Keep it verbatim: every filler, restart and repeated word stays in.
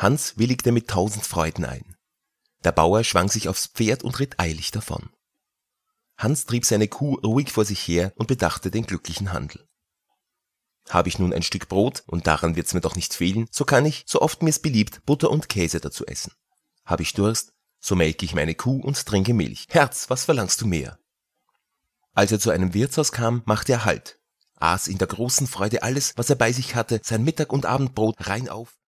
Hans willigte mit tausend Freuden ein. Der Bauer schwang sich aufs Pferd und ritt eilig davon. Hans trieb seine Kuh ruhig vor sich her und bedachte den glücklichen Handel. Habe ich nun ein Stück Brot, und daran wird's mir doch nicht fehlen, so kann ich, so oft mir's beliebt, Butter und Käse dazu essen. Habe ich Durst, so melke ich meine Kuh und trinke Milch. Herz, was verlangst du mehr? Als er zu einem Wirtshaus kam, machte er Halt, aß in der großen Freude alles, was er bei sich hatte, sein Mittag- und Abendbrot rein auf